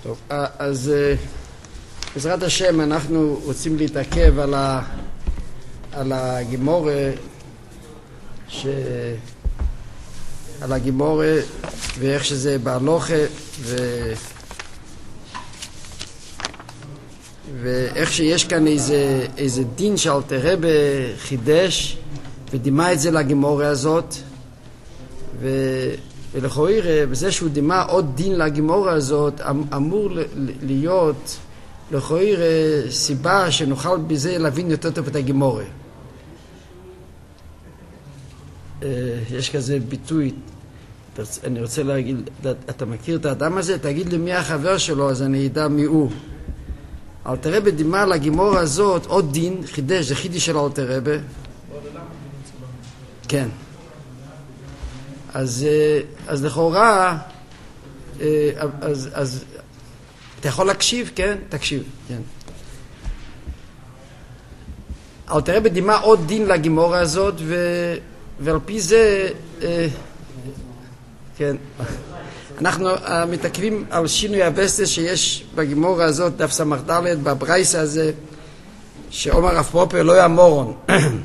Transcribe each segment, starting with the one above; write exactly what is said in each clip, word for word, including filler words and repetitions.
טוב, אז בעזרת השם אנחנו רוצים להתעכב על ה על הגימורה ש על הגימורה ואיך שזה בהלוכה ו ואיך שיש כאן איזה איזה דין שאלתר רבי חידש ודימה את זה לגימורה הזאת, ו ולכאורה בזה שהוא דימה עוד דין לגימורה הזאת אמור להיות לכאורה סיבה שנוכל בזה להבין יותר טוב את הגימורה. יש כזה ביטוי, אני רוצה להגיד, אתה מכיר את האדם הזה? תגיד לי מי החבר שלו אז אני אדע מי הוא. אלתר רבי דימה לגימורה הזאת עוד דין, חידש, זה חידש של אלתר רבי. כן. אז אז לכאורה אז אז אתה יכול להקשיב, כן? תקשיב, כן. אלתר רבי דימה עוד דין לגימורה הזאת ו ועל פי זה כן. אנחנו מתעכבים על שינוי הבסטס שיש בגימורה הזאת דף סמ"ד בברייסה הזה שאומר רב פופר לא יאמורון.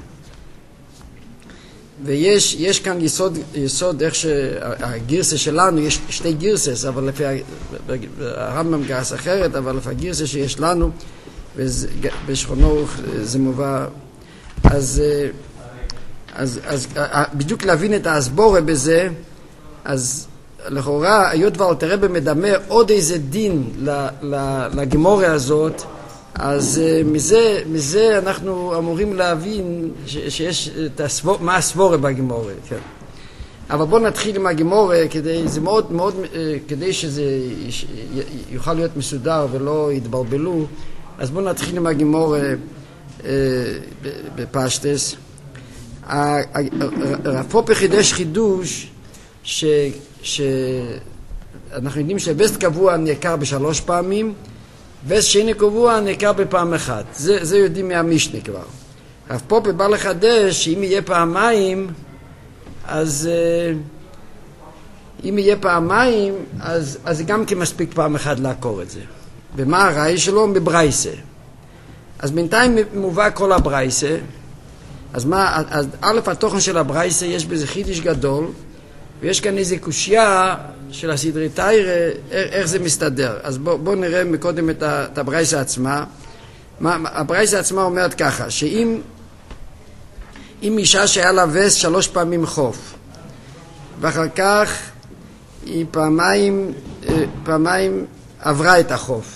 ויש יש כאן יסוד יסוד איך שהגירסה שלנו, יש שתי גירסס אבל לפי הרמב"ם גרס אחרת, אבל לפי הגירסה שיש לנו ובשכונו זה מובא, אז אז אז בדיוק להבין את ההסבורה בזה, אז לכאורה היות ואלתר רבי מדמה עוד איזה דין לגימורה הזאת, אז מזה מזה אנחנו אמורים להבין שיש את הסבור, מה הסבורה בגימורה, כן. אבל בואו נתחיל עם הגימורה כדי זה מאוד מאוד כדי שזה יוכל להיות מסודר ולא יתבלבלו. אז בואו נתחיל עם הגימורה בפשטס. רב פופר חידש חידוש ש שאנחנו יודעים שבסט קבוע נעקר בשלוש פעמים בסט שני קבוע נעקר בפעם אחת. זה זה יודעים מהמשנה כבר. רב פופר בא לחדש שאם יהיה פעמיים אז אם יהיה פעמיים אז אז גם כמספיק פעם אחת לעקור את זה. ומה הראי שלו? בברייסה. אז בינתיים מובא כל הברייסה. אז מה, אז א' התוכן של הברייסה יש בזה חידש גדול, ויש כאן איזו קושיה של הסדרי תיירה, איך זה מסתדר. אז בוא, בוא נראה מקודם את, ה, את הברייסה עצמה. מה, הברייסה עצמה אומרת ככה, שאם אם אישה שהיה לה וסט שלוש פעמים חוף, ואחר כך היא פעמיים, פעמיים עברה את החוף,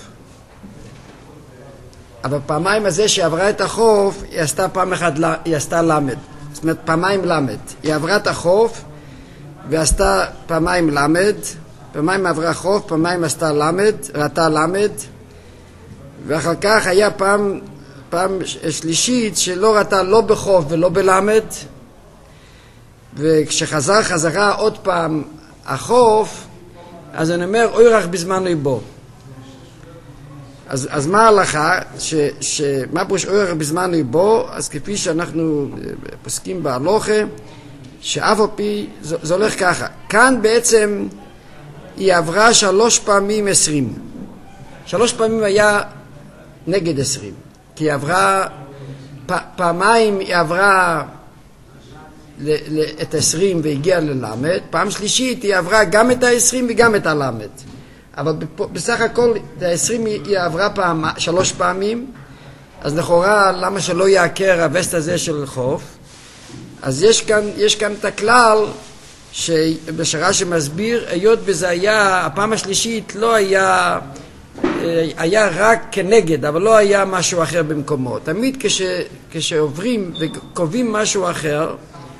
אבל פעמיים הזה שעברה את החוף היא עשתה פעם אחת, היא עשתה למד, זאת אומרת פעמיים למד, היא עברה את החוף ועשתה פעמיים למד, פעמיים עברה חוף, פעמיים עשתה למד, ראתה למד, ואחר כך היה פעם פעם שלישית שלא ראתה לא בחוף ולא בלמד, וכשחזר חזרה עוד פעם החוף, אז אני אומר אוירח בזמן איבו. אז, אז מה ההלכה? ש, ש, מה פרוש אוירח בזמן איבו? אז כפי שאנחנו פוסקים בהלוכה, שאף על פי, זה, זה הולך ככה. כאן בעצם היא עברה שלוש פעמים עשרים. שלוש פעמים היה נגד עשרים. כי היא עברה, פ, פעמיים היא עברה ל, ל, את עשרים והגיעה ללמד. פעם שלישית היא עברה גם את העשרים וגם את הלמד. אבל בסך הכל העשרים היא עברה פעם, שלוש פעמים, אז לכאורה למה שלא יעקר הווסט הזה של חוף? אז יש כאן, יש כאן את הכלל שבשרה שמסביר, היות וזה היה, הפעם השלישית לא היה, היה רק כנגד, אבל לא היה משהו אחר במקומו. תמיד כש, כשעוברים וקובעים משהו אחר,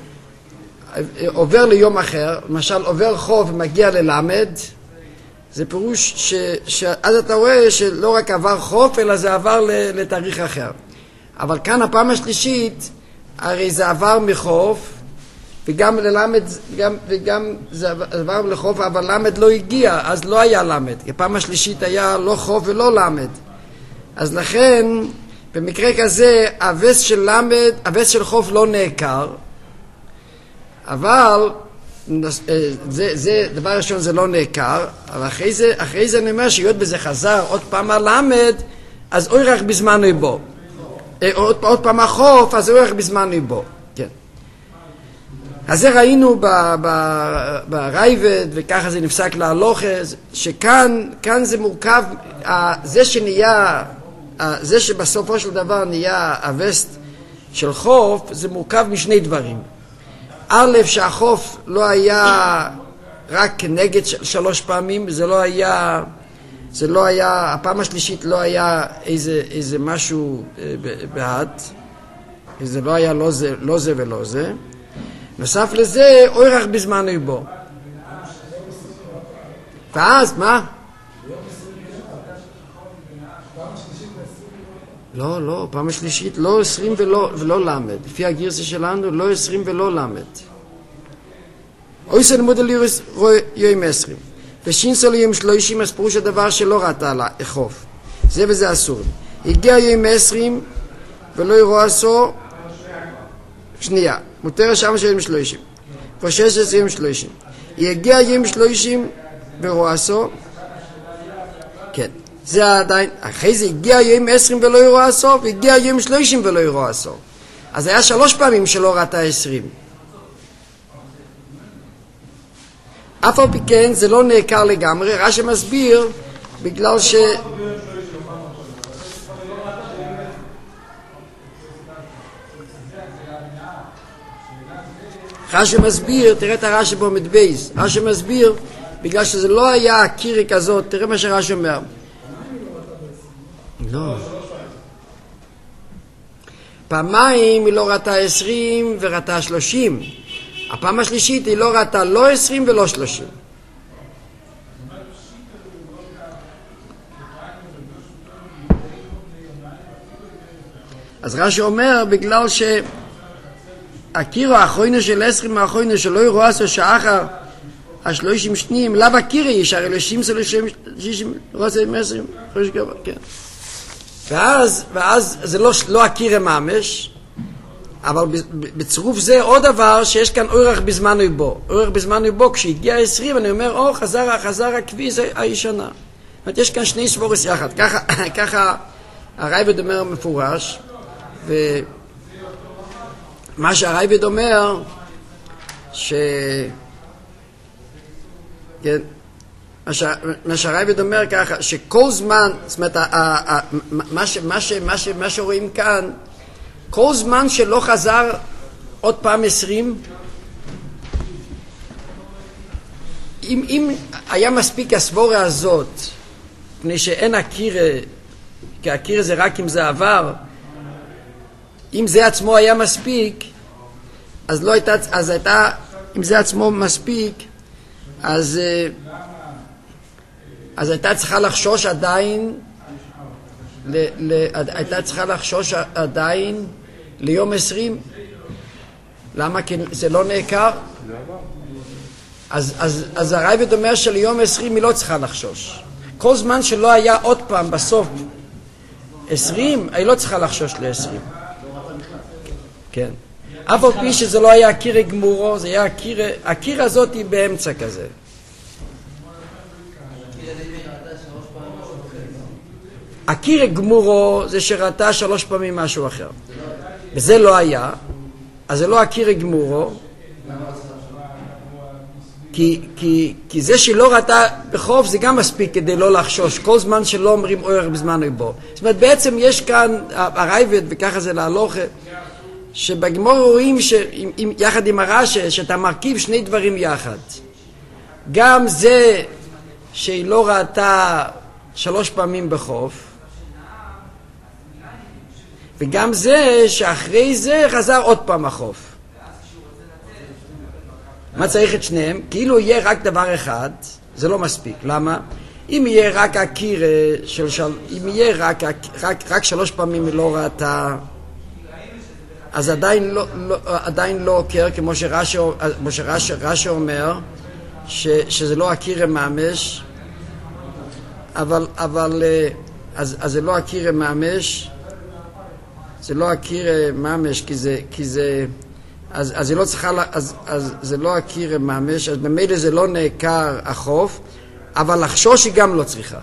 עובר ליום אחר, למשל עובר חוף ומגיע ללמד, זה פירוש ש, שאז אתה רואה שלא רק עבר חוף, אלא זה עבר לתאריך אחר. אבל כאן הפעם השלישית, הרי זה עבר מחוף, וגם ללמד, וגם, וגם זה עבר לחוף, אבל למד לא הגיע, אז לא היה למד. הפעם השלישית היה לא חוף ולא למד. אז לכן, במקרה כזה, הווסט של למד, הווסט של חוף לא נעקר, אבל זה, זה, דבר ראשון זה לא נעקר, אבל אחרי זה, אחרי זה אני אומר שהיות בזה חזר עוד פעם הלמד, אז אורך בזמן איבו. עוד, עוד פעם החוף, אז אורך בזמן איבו. כן. אז זה ראינו ברייבד, וככה זה נפסק להלוכה, שכאן, כאן זה מורכב, זה שנהיה, זה שבסופו של דבר נהיה הווסט של חוף, זה מורכב משני דברים. א', שהחוף לא היה רק כנגד שלוש פעמים, זה לא היה, זה לא היה, הפעם השלישית לא היה איזה, איזה משהו בעד, זה לא היה לא זה, לא זה ולא זה. נוסף לזה, אורך בזמן איבו. ואז, מה? לא, לא, פעם השלישית לא עשרים ולא, ולא למד. לפי הגרסה שלנו, לא עשרים ולא למד. אוי סלמוד על יום עשרים. ושינסו ליום שלושים, אז פירוש הדבר שלא ראתה על החוף. זה וזה אסור. הגיע יום עשרים ולא יראו עשו, שנייה. מותר שם של יום שלושים. ושש עשרה יום שלושים. הגיע יום שלושים וראו עשו, כן. זה עדיין, אחרי זה הגיע יום עשרים ולא יראו עשו, והגיע יום שלושים ולא יראו עשו. אז היה שלוש פעמים שלא ראתה עשרים. אף על פי כן זה לא נעקר לגמרי, רש"י מסביר בגלל ש... רש"י מסביר, תראה את הרש"י בעמוד בייס, רש"י מסביר בגלל שזה לא היה קירי כזאת, תראה מה שרש"י אומר. לא. פעמיים היא לא ראתה עשרים וראתה שלושים. הפעם השלישית היא לא ראתה לא עשרים ולא שלושים. אז רש"י אומר בגלל שהקירו האחרונה של עשרים האחרונה שלא יראו עשו שאחר השלושים שניים, לאו הקירי יש הרי לשים שלושים רוצה עם עשרים, כן. ואז, ואז זה לא, לא הקירי ממש, אבל בצירוף זה עוד דבר שיש כאן אורך בזמן איבו. אורך בזמן איבו, כשהגיע עשרים, אני אומר, או, חזר, חזר הכבי, זה הישנה. זאת אומרת, יש כאן שני סבורס יחד. ככה, ככה הרייבד אומר מפורש, ומה שהרייבד אומר, ש... כן, מה שהרייבד אומר ככה, שכל זמן, זאת אומרת, מה שרואים כאן, כל זמן שלא חזר עוד פעם עשרים, אם, אם היה מספיק הסבורה הזאת, פני שאין הקירה, כי הקירה זה רק אם זה עבר, אם זה עצמו היה מספיק, אז לא הייתה, אז הייתה, אם זה עצמו מספיק, אז, אז הייתה צריכה לחשוש עדיין, ל, ל, הייתה צריכה לחשוש עדיין ליום עשרים. למה? כי זה לא נעקר. אז, אז, אז הרייבד אומר שליום עשרים היא לא צריכה לחשוש. כל זמן שלא היה עוד פעם בסוף עשרים, היא לא צריכה לחשוש ל-עשרים. כן. אף על פי שזה לא היה קירה גמורו, זה היה קירה, הקירה הזאת היא באמצע כזה. הקירה גמורו זה שראתה שלוש פעמים משהו אחר. וזה לא היה, אז זה לא הקירה גמורו, כי, כי, כי זה שלא ראתה בחוף זה גם מספיק כדי לא לחשוש, כל זמן שלא אומרים אורך בזמן איבו. זאת אומרת, בעצם יש כאן הרייבד, וככה זה להלוכה, שבגמור רואים יחד עם הרש"י שאתה מרכיב שני דברים יחד. גם זה שהיא לא ראתה שלוש פעמים בחוף, וגם זה שאחרי זה חזר עוד פעם החוף. מה צריך את שניהם? כאילו יהיה רק דבר אחד, זה לא מספיק. למה? אם יהיה רק הקירה של של... אם יהיה רק, רק, רק שלוש פעמים היא לא ראתה, אז עדיין לא, לא, עדיין לא עוקר, כמו שרש"י, כמו שרש"י, רש"י אומר, ש, שזה לא הקירה ממש, אבל, אבל, אז, אז זה לא הקירה ממש, זה לא הקירה ממש, כי זה, כי זה, אז, אז היא לא צריכה, אז, אז זה לא הכיר ממש, אז במילא זה לא נעקר החוף, אבל לחשוש היא גם לא צריכה.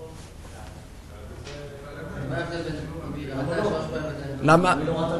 למה?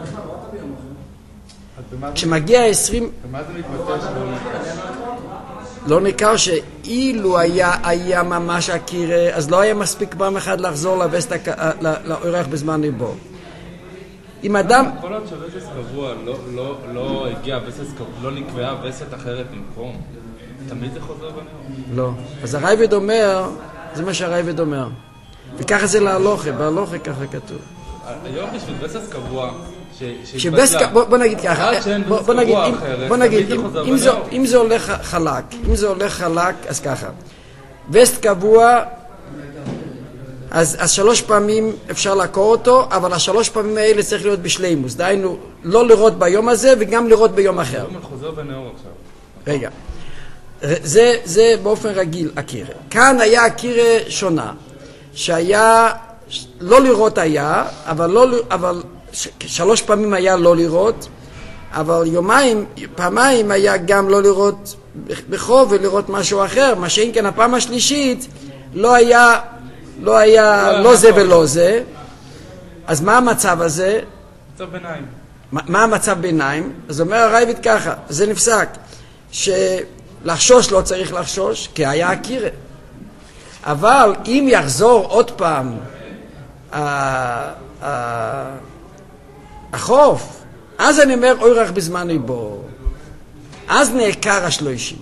כשמגיע עשרים... ומה זה מתבטא שלא לא ניכר שאילו היה, היה ממש הקירה, אז לא היה מספיק פעם אחד לחזור לווסת, לאורח בזמן ליבו. אם אדם... כל עוד שווסת קבוע לא הגיע וסת, לא נקבעה וסת אחרת במקום, תמיד זה חוזר בנאור? לא. אז הרייבד אומר, זה מה שהרייבד אומר. וככה זה להלוכה, בהלוכה ככה כתוב. היום בשביל וסת קבוע, בוא נגיד ככה, בוא נגיד, בוא נגיד, אם זה הולך חלק, אם זה הולך חלק, אז ככה. וסט קבוע, אז שלוש פעמים אפשר לעקור אותו, אבל השלוש פעמים האלה צריך להיות בשלימוס. דהיינו, לא לראות ביום הזה וגם לראות ביום אחר. היום חוזר בנאור עכשיו. רגע. זה באופן רגיל הקירה. כאן היה הקירה שונה, שהיה, לא לראות היה, אבל לא, אבל שלוש פעמים היה לא לראות, אבל יומיים, פעמיים היה גם לא לראות בחוב ולראות משהו אחר, מה שאין כן הפעם השלישית לא היה, לא היה לא זה ולא זה. אז מה המצב הזה? מצב ביניים. מה, מה המצב ביניים? אז אומר הרייבד ככה, זה נפסק, שלחשוש לא צריך לחשוש, כי היה הקירה. אבל אם יחזור עוד פעם ה... ה... החוף, אז אני אומר אורח בזמן ליבו, אז נעקר השלושים.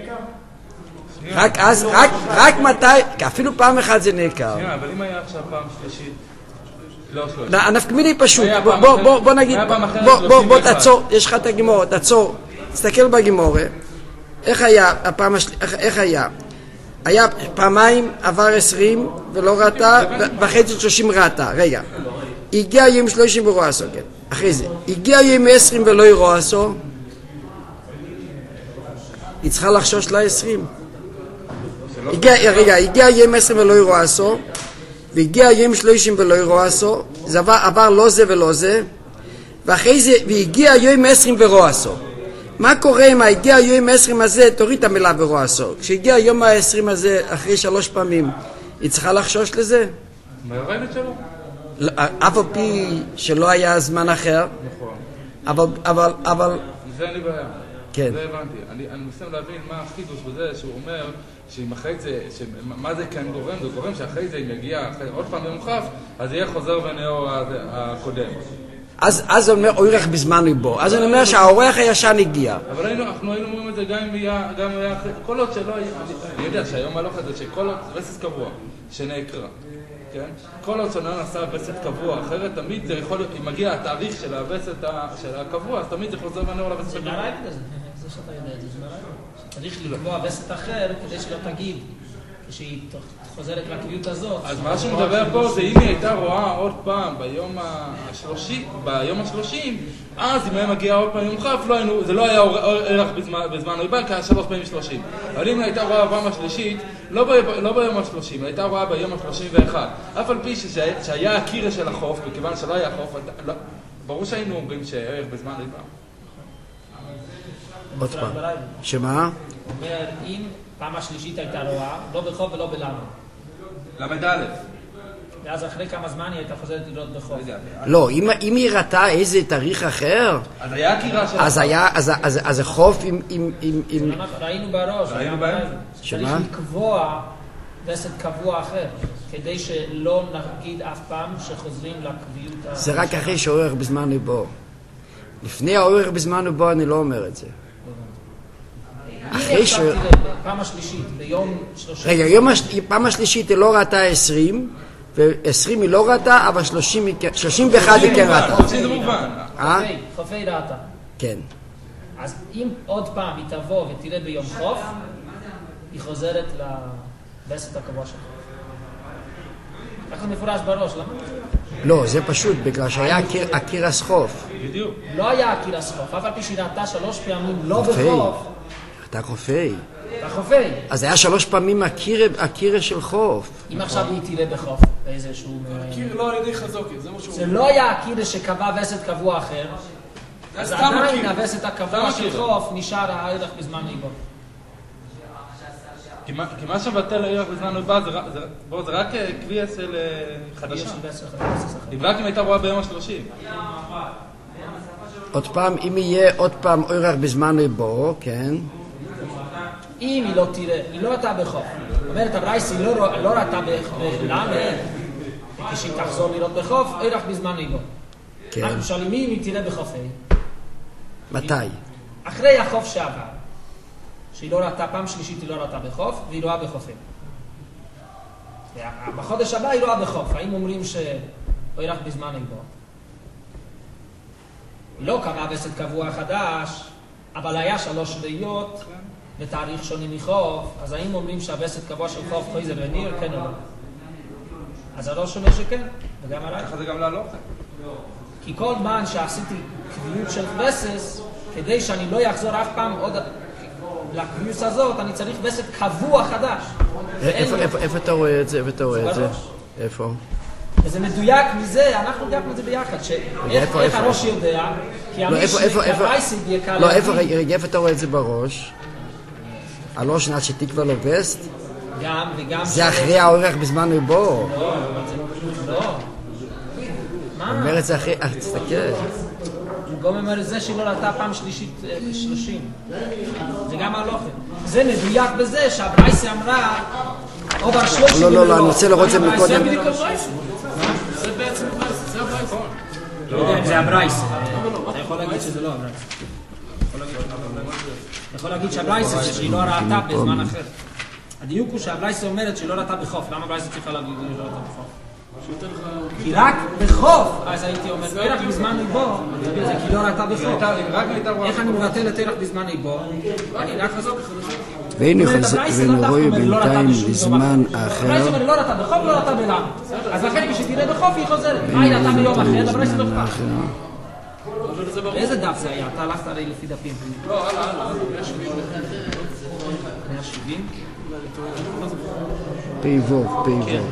רק אז, רק, רק מתי, אפילו פעם אחת זה נעקר. אבל אם היה עכשיו פעם שלישית, לא שלושים. הנפקמילי פשוט, בוא נגיד, בוא תעצור, יש לך את הגימורה, תעצור, תסתכל בגימורה, איך היה הפעם השלישית, איך היה? היה פעמיים עבר עשרים ולא ראתה, וחצי שלושים ראתה, רגע. הגיע יום שלושים ורואה עשו, כן. אחרי זה, הגיע יום עשרים ולא ירואה עשו, היא צריכה לחשוש לעשרים. הגיע, רגע, הגיע יום עשרים ולא ירואה עשו, והגיע יום שלושים ולא ירואה עשו, זה עבר, עבר לא זה ולא זה, ואחרי זה, והגיע יום עשרים ורואה עשו. מה קורה אם הגיע יום עשרים הזה, תוריד את המילה ורואה עשו. כשהגיע יום העשרים הזה, אחרי שלוש פעמים, היא צריכה לחשוש לזה? מהריינת שלו? אף על פי שלא היה זמן אחר, נכון. אבל, אבל, אבל... זה אני בעיה. כן. זה הבנתי. אני, אני מנסה להבין מה החידוש בזה שהוא אומר, שאם אחרי זה, מה זה כאן גורם? זה גורם שאחרי זה, אם יגיע אחרי, עוד פעם במוחף, אז יהיה חוזר בנאור הקודם. אז, אז הוא אומר, אורח בזמן ליבו. אז אני אומר שהאורח הישן הגיע. אבל היינו, אנחנו היינו אומרים את זה גם אם היה, גם היה אחרי, כל עוד שלא היה, אני יודע שהיום הלוך את זה, שכל עוד, וסס קבוע, שנעקרה. כן? כל עוד שלא נעשה וסת קבוע, אחרת תמיד זה יכול להיות, אם מגיע התאריך של הווסת של הקבוע, אז תמיד זה חוזר בנאור לווסת הקבוע. זה מהרייבד הזה, זה שאתה יודע את זה, זה מהרייבד. שצריך לקבוע וסת אחר כדי שלא תגיד, כשהיא חוזרת לקביעות הזאת. אז מה שמדבר פה זה אם היא הייתה רואה עוד פעם ביום השלושים, ביום השלושים, אז אם היה מגיע עוד פעם יום חף, זה לא היה ערך בזמן ריבה, כי היה שלוש פעמים שלושים. אבל אם היא הייתה רואה בפעם השלישית, לא ביום השלושים, הייתה רואה ביום השלושים ואחת. אף על פי שהיה הקירה של החוף, וכיוון שלא היה חוף, ברור שהיינו אומרים שערך בזמן ריבה. עוד פעם. שמה? אומר, אם פעם השלישית הייתה רואה, לא בחוף ולא בלמה. למד א'. ואז אחרי כמה זמן היא הייתה חוזרת לראות בחוף. לא, אם היא ראתה איזה תאריך אחר, אז היה הקירה של... אז היה, אז זה חוף עם... ראינו בראש. ראינו בהם? צריך לקבוע וסת קבוע אחר, כדי שלא נגיד אף פעם שחוזרים לקביעות... זה רק אחרי שהאורח בזמן ליבו. לפני האורח בזמן ליבו אני לא אומר את זה. אחרי ש... פעם השלישית, ביום שלושים... רגע, פעם השלישית היא לא ראתה עשרים, ו-עשרים היא לא ראתה, אבל שלושים ואחת היא כן ראתה. חופי ראתה. כן. אז אם עוד פעם היא תבוא ותראה ביום חוף, היא חוזרת לווסת הקבוע שלך. רק זה מפורש בראש, למה? לא, זה פשוט, בגלל שהיה הקירס חוף. בדיוק. לא היה הקירס חוף, אף על פי שהיא ראתה שלוש פעמים לא בחוף. אתה חופי. אתה חופי. אז היה שלוש פעמים הקירה של חוף. אם עכשיו היא תראה בחוף, באיזשהו... הקיר לא על ידי חזוקי, זה מה שהוא... זה לא היה הקירה שקבע וסת קבוע אחר, אז עדיין הווסת הקבוע של חוף נשאר הערך בזמן עיבו. כי מה שבטל הערך בזמן עיבו זה רק קביעה של חדשה. נבלק אם הייתה רואה ביום השלושים. עוד פעם, אם יהיה עוד פעם ערך בזמן עיבו, כן. אם היא לא תראה, היא לא ראתה בחוף. אומרת, הברייס היא לא ראתה למה? כשהיא תחזור לראות בחוף, ערך בזמן עיבו. אנחנו שואלים מי אם היא תראה בחוף A? מתי? אחרי החוף שעבר. שהיא לא ראתה, פעם שלישית היא לא ראתה בחוף, והיא רואה בחוף A. בחודש הבא היא רואה בחוף. האם אומרים שערך בזמן עיבו? לא קרה וסת קבוע חדש, אבל היה שלוש ראיות בתאריך שונים מחוף, אז האם אומרים שהווסת קבוע של חוף חויזר וניר, כן או לא? אז הראש אומר שכן, וגם עליי. ככה זה גם להלוך. כי כל זמן שעשיתי קביעות של וסס, כדי שאני לא יחזור אף פעם עוד לקביעות הזאת, אני צריך וסת קבוע חדש. איפה אתה רואה את זה? איפה אתה רואה את זה? איפה? וזה מדויק מזה, אנחנו דייקנו את זה ביחד, שאיך הראש יודע, כי המשנה כרייסיד יקל לא, איפה אתה רואה את זה בראש? הלא שנת שתקווה לו וסט? גם וגם... זה אחרי העורך בזמן עיבו. לא, לא. מה? אומר את זה אחרי... אה, תסתכל. הוא גם אומר את זה שלא ראתה פעם שלישית שלושים. זה גם הלוכה. זה מדויק בזה שהברייסה אמרה... עובר שלושים... לא, לא, לא, אני רוצה לראות את זה מקודם. זה בדיוק הברייסה. זה בעצם הברייסה, זה הברייסה. לא יודע אם זה הברייסה. אתה יכול להגיד שזה לא הברייסה. אתה יכול להגיד שהברייסה זה שהיא לא ראתה בזמן אחר. הדיוק הוא שהברייסה אומרת שהיא לא ראתה בחוף. למה הברייסה צריכה להגיד שהיא לא ראתה בחוף? כי רק בחוף, אז הייתי אומר, ערך בזמן עיבו, זה כי לא ראתה בחוף. איך אני מבטל את ערך בזמן עיבו? אני רק חזור. והנה רואה בינתיים בזמן אחר. הברייסה אומרת לא ראתה בחוף, לא ראתה בלמה. אז לכן כשתראה בחוף היא חוזרת. מה היא ראתה ביום אחר? הברייסה לא אכפת. באיזה דף זה היה? אתה הלכת הרי לפי דפים. לא, הלאה, הלאה, מאה שבעים. מאה שבעים? פייבוב, פייבוב.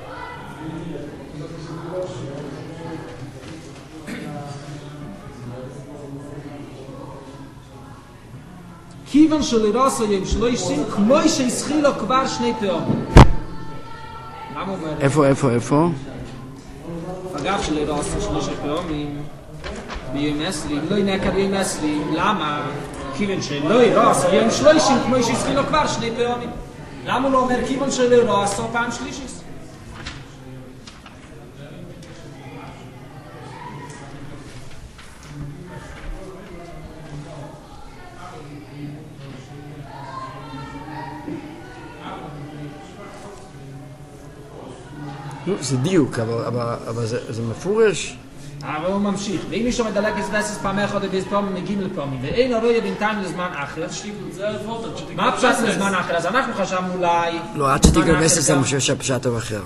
כיוון שלרסו יום שלושים, כמו שהסחיל לו כבר שני פעמים. למה הוא אומר? איפה, איפה, איפה? אגב שלרסו שלושה פעמים, ביום עשרים, לא ינקר יום עשרים, למה? כיוון שלא ירסו יום שלושים, כמו שהסחיל לו כבר שני פעמים. למה הוא לא אומר כיוון שלרסו פעם שלישית? זה דיוק, אבל זה מפורש. אבל הוא ממשיך. ואם מישהו מדלק את וסס פעמי אחד ובאיזה פעם מגיעים לפעמים, ואין הרואה בינתיים לזמן אחר, מה הפשט לזמן אחר? אז אנחנו חשבנו אולי... לא, עד שתקווה וסס אני חושב שהפשט הוא אחר.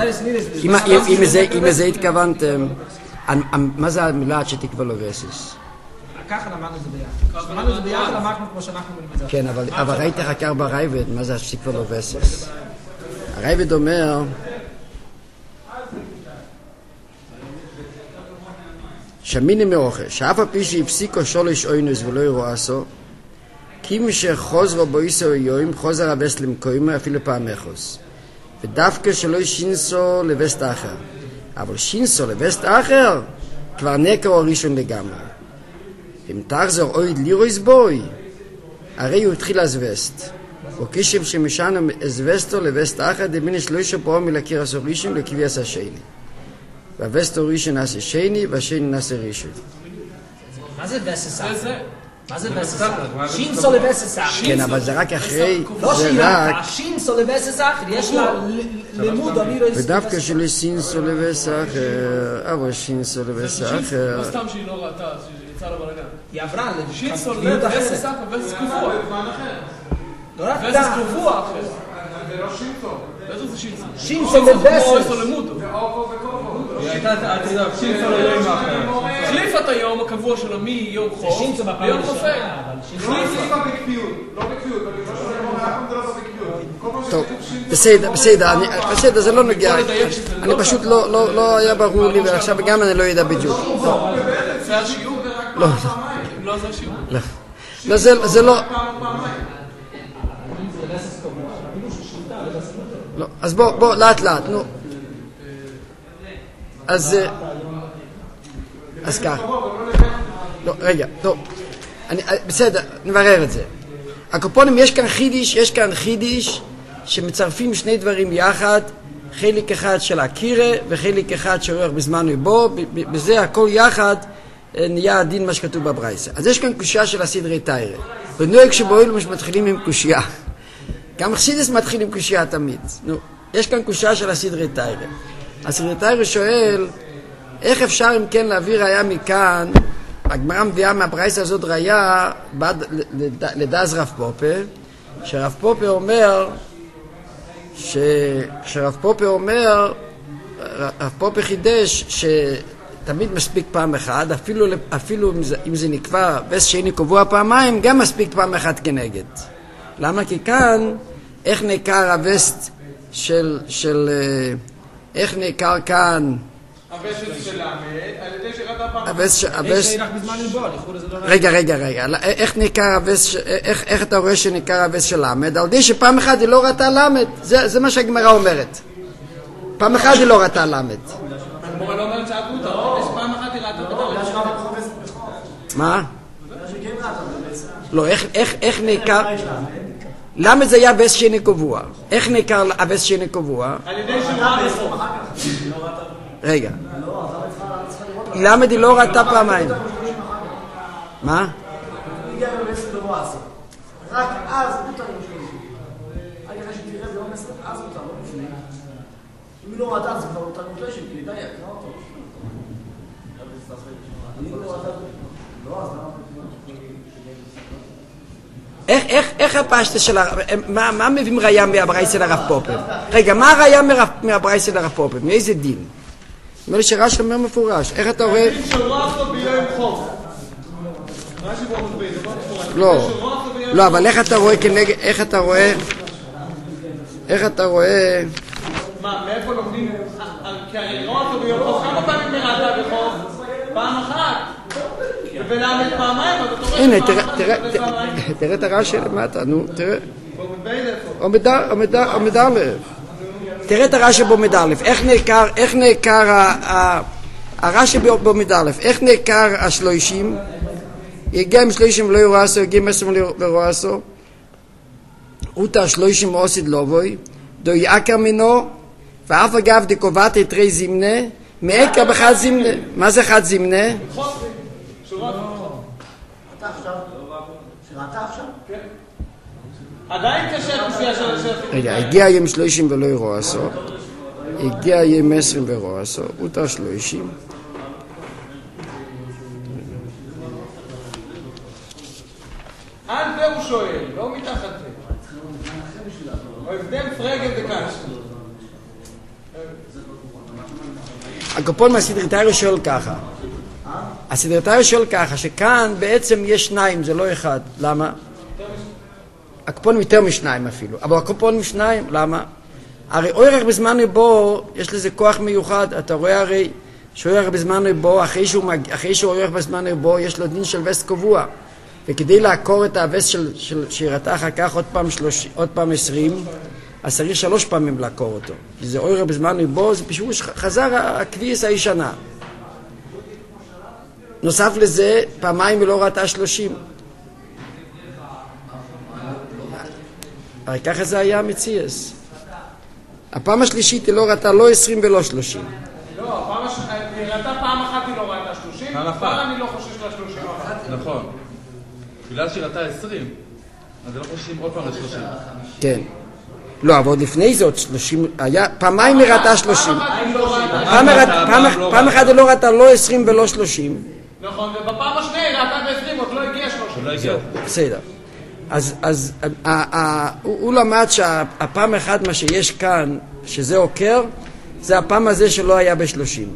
אם לזה התכוונתם, מה זה המילה עד שתקווה לו וסס? ככה למדנו את זה ביחד. למדנו את זה ביחד, למדנו כמו שאנחנו מבינים את זה. כן, אבל ראית חקר ברייבד, מה זה עד שתקווה לו וסס? הרייבד אומר... שמיני מאוכל, שאף הפי שהפסיקו שולש אוינוס ולא ירוא עשו, כי משחוזרו בו איסו יוים, חוזר הבס למקוימה אפילו פעם אחוס. ודווקא שלא שינסו לבסט אחר. אבל שינסו לבסט אחר, כבר נקר או ראשון לגמרי. אם תחזור אויד לירויס בוי, הרי הוא התחיל אז וסט. וכשים שמשנו אז וסטו לבסט אחר, דמיני שלושה פעם מלקיר עשו ראשון לקבי עשה שני. והווסטו ראשון נעשה שני, והשני נעשה ראשון. מה זה וסס אחר? מה זה וסס אחר? שינסו לבסס אחר. כן, אבל זה רק אחרי, לא שירה, שינסו לבסס אחר, יש לה לימוד אמירו... ודווקא שלא שינסו לבסס אחר, אבל שינסו לבסס אחר. לא סתם שהיא לא ראתה, שהיא יצאה לברגן. היא עברה שינסו לבסס אחר, וסס קבוע. וסס קבוע אחר. זה לא שינסו. איזה זה שינסו? שינסו לבסס. היא הייתה, אתה יודע, שינסו ליום אחר. החליפה את היום הקבוע שלו מיום חוף ליום חופר. החליפה בקביעות, לא בקביעות, אבל לא שומעים, זה לא בקביעות. טוב, בסדר, בסדר, בסדר, זה לא נגיע. אני פשוט לא היה ברור לי, ועכשיו גם אני לא יודע בדיוק. זה השיעור ורק לא. לא זה השיעור. לא. לא, זה לא... לא, אז בוא, בוא, לאט לאט, נו. אז... אז כך. לא, רגע, טוב. אני, בסדר, נברר את זה. הקופונים, יש כאן חידיש, יש כאן חידיש שמצרפים שני דברים יחד, חלק אחד של הקירה וחלק אחד שרוח בזמן ובו, בזה הכל יחד נהיה הדין מה שכתוב בברייסה. אז יש כאן קושיה של הסדרי תיירה. בנוהג שבאוילום שמתחילים עם קושיה. גם חסידס מתחיל עם קושיה תמיד. נו, יש כאן קושיה של הסדרי תיירה. הסדרי תיירה שואל, איך אפשר אם כן להביא ראיה מכאן, הגמרא מביאה מהברייסה הזאת ראיה לדאז רב פופה, שרב פופה אומר, שרב פופה אומר, רב פופה חידש שתמיד מספיק פעם אחת, אפילו, אפילו אם זה, אם זה נקבע וסט שני קבוע פעמיים, גם מספיק פעם אחת כנגד. למה? כי כאן, איך נעקר הווסט של, של, איך נעקר כאן, הווסט של למד, על ידי שראתה פעם... הווסט, הווסט... רגע, רגע, רגע, איך נעקר הווסט, איך אתה רואה שנעקר הווסט של למד? על ידי שפעם אחת היא לא ראתה למד, זה מה שהגמרא אומרת. פעם אחת היא לא ראתה למד. הגמרא לא אומרת שעקו אותה, יש פעם אחת היא ראתה אותה. מה? לא, איך נעקר... למה זה היה וסט שני קבוע? איך נעקר הווסט שני קבוע? על ידי שראה בסוף. רגע. למה היא לא ראתה פעמיים? מה? רק אז מותר לו שלושים. רק אחרי שתראה ביום עשרה, אז מותר לו לפני. אם היא לא ראתה, זה כבר מותר לו שלושים, כי די, יקרא אותו. אני לא ראתה, לא, אז איך, איך, איך הפשטה של הרב, מה, מה מביאים ראיה מהברייסה לרב פופר? רגע, מה הראיה מהברייסה לרב פופר? מאיזה דין? אומר לי שרש אומר מפורש, איך אתה רואה? הדין של רחו ביום חוף. רש"י בו מוסביר, זה לא מפורש. לא, לא, אבל איך אתה רואה כנגד, איך אתה רואה, איך אתה רואה... מה, מאיפה לומדים? כי הרי רחו ביום חוף, כמה פעמים מראתה בחוף? פעם אחת. ולעמד פעמיים, אז אתה רואה שפעם אחת... תראה את הרש"י למטה, נו, תראה. עומד א'. תראה את הרש"י בעומד א', איך נעקר, איך נעקר הרש"י בעומד א', איך נעקר השלושים? הגיע עם שלושים לא יראה עשו, הגיע עם עשרים לא יראה עשו. אותה השלושים עוsid לא בוי, דו יעקר מינו, ואף אגב דקובת את רי זימנה, מעקר בחד זימנה. מה זה חד זימנה? אתה עכשיו? שראתה עכשיו? כן. עדיין קשה כפייה של... רגע, הגיע עם שלושים ולא יראה עשו, הגיע עם עשרים ולא עשו, אותה שלושים. על זה הוא שואל, לא מתחת זה. או הבדם פרגל דקש. הקופון מהסדרתאי שואל ככה. הסדרתאי שואל ככה, שכאן בעצם יש שניים, זה לא אחד. למה? הקופון יותר משניים אפילו. אבל הקופון משניים, למה? הרי אורך בזמן בו, יש לזה כוח מיוחד. אתה רואה הרי שאורך בזמן בו, אחרי שהוא, אחרי שהוא אורך בזמן בו, יש לו דין של וסט קבוע. וכדי לעקור את הווסט של, של שירתה אחר כך עוד פעם, שלוש, עוד פעם עשרים, אז צריך שלוש פעמים לעקור אותו. כי זה אורך בזמן בו, זה פשוט חזר הכביס הישנה. נוסף לזה, פעמיים היא לא ראתה שלושים. הרי ככה זה היה מציאס. הפעם השלישית היא לא ראתה לא עשרים ולא שלושים. לא, הפעם היא ראתה פעם אחת היא לא ראתה שלושים, פעם אני לא חושש לה שלושים אחת. נכון. בגלל שהיא ראתה עשרים, אז לא חוששים עוד פעם ל-שלושים. כן. לא, אבל עוד לפני זאת, שלושים, היה, פעמיים היא ראתה שלושים. פעם אחת היא לא ראתה לא עשרים ולא שלושים. נכון, ובפעם השנייה היא ראתה ב-עשרים, עוד לא הגיע שלושים. לא הגיע. בסדר. אז, אז, הוא למד שהפעם אחת מה שיש כאן, שזה עוקר, זה הפעם הזה שלא היה בשלושים.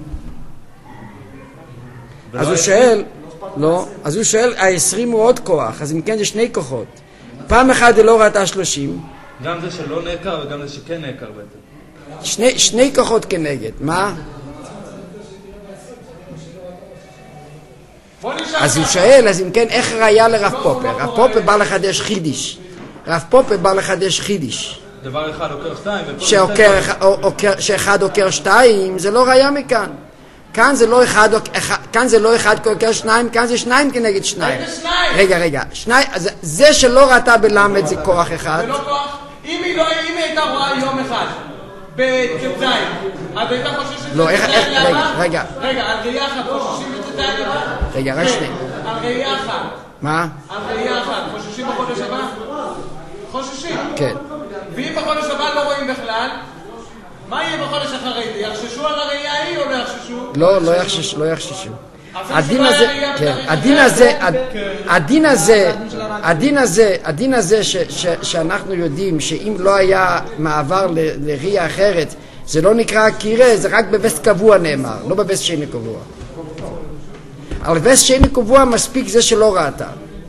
אז הוא שואל, לא, אז הוא שואל, ה-עשרים הוא עוד כוח, אז אם כן זה שני כוחות. פעם אחת היא לא ראתה שלושים. גם זה שלא נעקר וגם זה שכן נעקר בעצם. שני, שני כוחות כנגד, מה? אז הוא שואל, אז אם כן, איך ראיה לרב פופר? רב פופר בא לחדש חידיש. רב פופר בא לחדש חידיש. דבר אחד עוקר שתיים, שאחד עוקר שתיים, זה לא ראיה מכאן. כאן זה לא אחד, כאן זה לא אחד עוקר שניים, כאן זה שניים כנגד שניים. רגע, רגע, שניים, זה שלא ראתה בלמד זה כוח אחד. זה לא כוח, אם היא הייתה רואה יום אחד, בצ"ז, אז הייתה חוששת לא, איך, רגע, רגע. רגע, על ראייה אחת חוששים בצ"ז הבא? רגע, רק שני. על ראייה אחת. מה? על ראייה אחת, חוששים בחודש הבא? חוששים. כן. ואם בחודש הבא לא רואים בכלל, מה יהיה בחודש אחרי זה? יחששו על הראייה ההיא או לא יחששו? לא, לא יחששו, לא יחששו. הדין הזה, כן, הדין הזה, הדין הזה, הדין הזה, הדין הזה שאנחנו יודעים שאם לא היה מעבר לראייה אחרת, זה לא נקרא קירה, זה רק בבסט קבוע נאמר, לא בבסט שני קבוע. אבל בבסט שני קבוע מספיק זה שלא ראתה.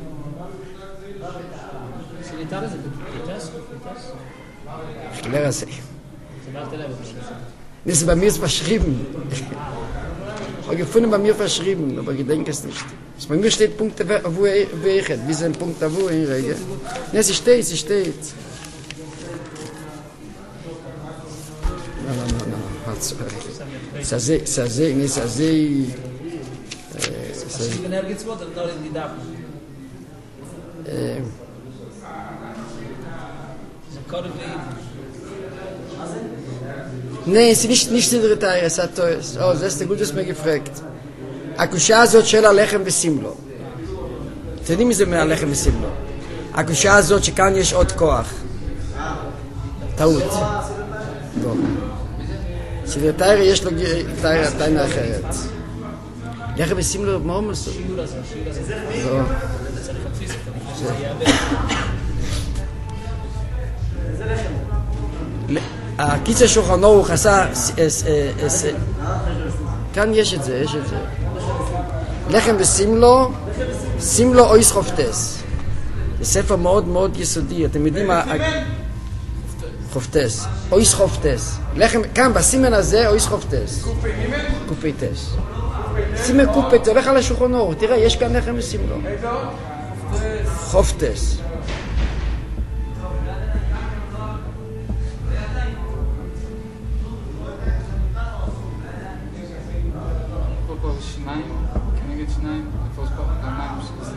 חילר הזה. Das bei mir ist verschrieben. Ich gefunden bei mir verschrieben, aber ich denke es nicht. Es bei mir steht Punkt wo welche, wie sind Punkt wo in Regel. Ne, es steht, es steht. Nein, nein, nein, nein, hat so. Ça c'est ça c'est ne ça c'est Ich bin nirgends wo, dann in die Daten. Ähm Nein, es ist nicht, nicht der Detail, es hat Teus. Oh, das ist gut, was mir gefragt. הקושה הזאת של הלחם וסימלו. אתם יודעים מי זה מהלחם וסימלו? הקושה הזאת שכאן יש עוד כוח. טעות. לא. שלתאיר יש לו טענה אחרת. לחם וסימלו, מה הוא מסור? לא. הקיצר שולחן ערוך עשה, כאן יש את זה, יש את זה. לחם וסימלו, סימלו אויס חופטס. זה ספר מאוד מאוד יסודי, אתם יודעים מה... חופטס, אויס חופטס. לחם, כאן בסימן הזה אויס חופטס. קופי טס. סימן קופי, זה הולך על השולחן ערוך, תראה, יש כאן לחם וסימלו. חופטס. שניים, כנגד שניים, איפה יש פה פעמיים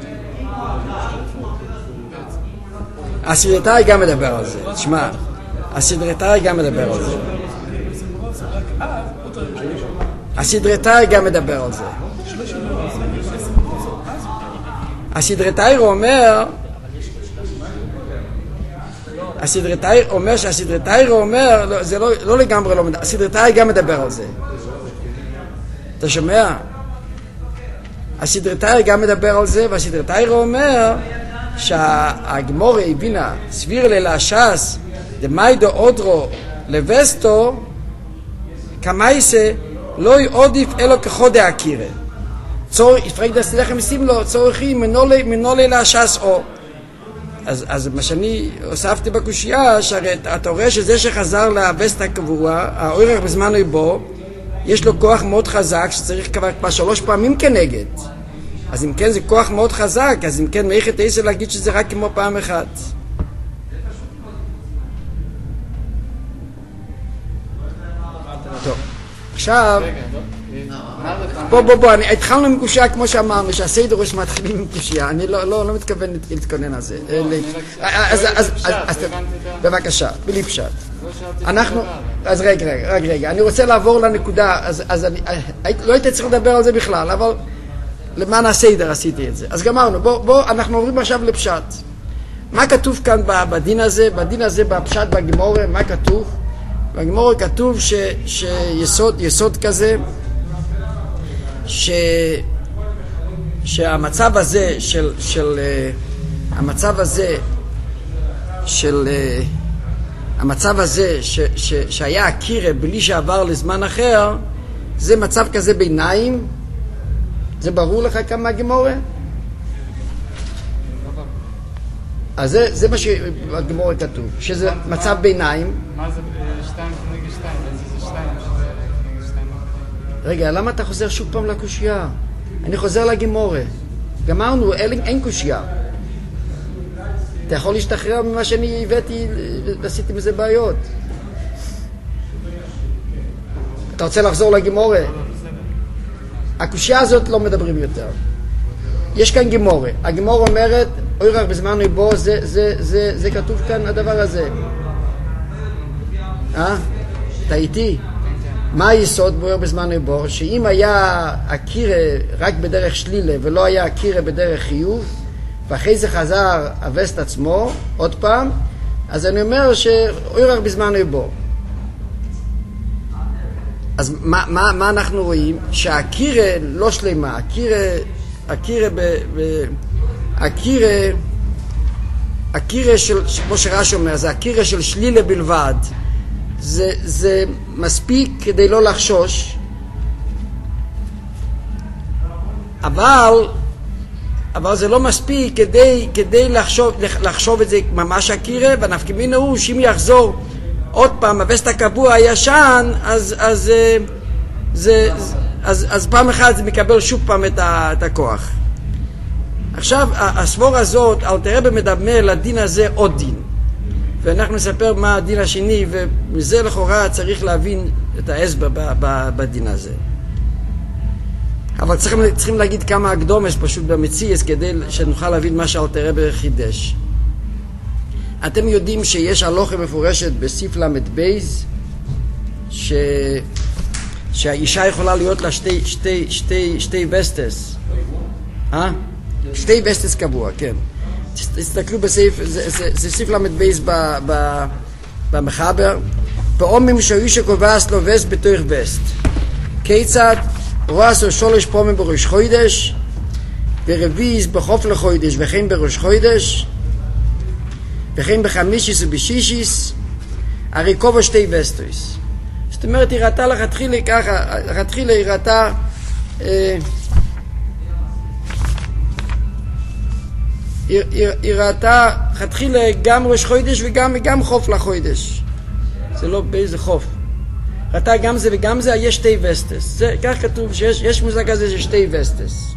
שזה... הסדרתאי גם מדבר על זה, תשמע, הסדרתאי גם מדבר על זה. הסדרתאי גם מדבר על זה. הסדרתאי אומר, הסדרתאי אומר שהסדרתאי אומר, זה לא לגמרי לא מדבר, הסדרתאי גם מדבר על זה. אתה שומע? הסדרתאי גם מדבר על זה, והסדרתאי אומר שהגמורה הבינה סביר ללשס דמיידו אודרו לבסטו כמייסה לא יעודיף אלו כחודי הקירה. צורך, יפרק דסי לכם שים לו, צורכי מנולי לשס או. אז, אז מה שאני הוספתי בקושייה, שהרי אתה רואה שזה שחזר לבסט הקבוע, האורך בזמן בו, יש לו כוח מאוד חזק שצריך כבר, כבר שלוש פעמים כנגד. אז אם כן זה כוח מאוד חזק, אז אם כן מייך את העשר להגיד שזה רק כמו פעם אחת. טוב, עכשיו, בוא בוא בוא, התחלנו עם קושייה כמו שאמרנו, שהסדר הוא שמתחילים עם קושייה, אני לא מתכוון להתכונן על זה. אז בבקשה, בלי פשט. אנחנו, אז רגע, רגע, רגע, רגע, אני רוצה לעבור לנקודה, אז אני, לא הייתי צריך לדבר על זה בכלל, אבל למען הסדר עשיתי את זה. אז גמרנו, בוא, בוא, אנחנו עוברים עכשיו לפשט. מה כתוב כאן בדין הזה, בדין הזה, בפשט בגמורה, מה כתוב? בגמורה כתוב ש, שיסוד, יסוד כזה, ש, שהמצב הזה של, של, המצב הזה של, המצב הזה ש, ש, שהיה הקירה בלי שעבר לזמן אחר, זה מצב כזה ביניים. זה ברור לך כמה גמורה? אז זה, זה מה שבגמורה כתוב, שזה מצב ביניים. מה זה שתיים כנגד שתיים? זה שתיים שזה כנגד שתיים. רגע, למה אתה חוזר שוב פעם לקושייה? אני חוזר לגימורה. גמרנו, אין, אין קושיה. אתה יכול להשתחרר ממה שאני הבאתי, ועשיתי מזה בעיות. אתה רוצה לחזור לגימורה? הקושיה הזאת לא מדברים יותר. יש כאן גימורה. הגימורה אומרת, אוירח בזמן ריבו, זה, זה, זה, זה כתוב כאן הדבר הזה. אה? אתה איתי? מה היסוד באוירח בזמן ריבו? שאם היה הקירה רק בדרך שלילה ולא היה הקירה בדרך חיוב, ואחרי זה חזר הווסט עצמו, עוד פעם, אז אני אומר שאוירח בזמן ריבו. אז מה, מה, מה אנחנו רואים? שהקירה לא שלמה, הקירה, הקירה ב... ב הקירה, הקירה של, כמו שרש אומר, זה הקירה של שלילה בלבד. זה, זה מספיק כדי לא לחשוש. אבל, אבל זה לא מספיק כדי, כדי לחשוב, לחשוב את זה ממש הקירה, והנפקמינו הוא שאם יחזור עוד פעם, הווסט הקבוע הישן, אז, אז, זה, אז, אז פעם אחת זה מקבל שוב פעם את, ה, את הכוח. עכשיו, הסבור הזאת, אלתר רבי מדבר לדין הזה עוד דין. ואנחנו נספר מה הדין השני, ומזה לכאורה צריך להבין את ההסבר בדין הזה. אבל צריכים, צריכים להגיד כמה הקדומות פשוט במציאות, כדי שנוכל להבין מה שאלתר רבי חידש. אתם יודעים שיש הלוכה מפורשת בסעיף למד בייז, ש... שהאישה יכולה להיות לה שתי, שתי, שתי, שתי וסטס. אה? שתי וסטס קבוע, כן. תסתכלו בסעיף, זה, זה, זה סעיף למד בייז ב, ב, במחבר. פעמים שהאיש קובע לו וסט בתוך וסט. כיצד? רואה עשו שלוש פעמים בראש חודש, ורביעי בחוף לחודש, וכן בראש חודש, וכן בחמישיס ובשישיס, הרי קובע שתי וסטויס. זאת אומרת, היא ראתה לכתחילה ככה, לכתחילה היא ראתה, אה, היא, היא, היא ראתה לכתחילה גם ראש חודש וגם גם חוף לחודש. זה לא באיזה חוף. ראתה גם זה וגם זה, יש שתי וסטס. זה, כך כתוב שיש יש מושג כזה של שתי וסטס.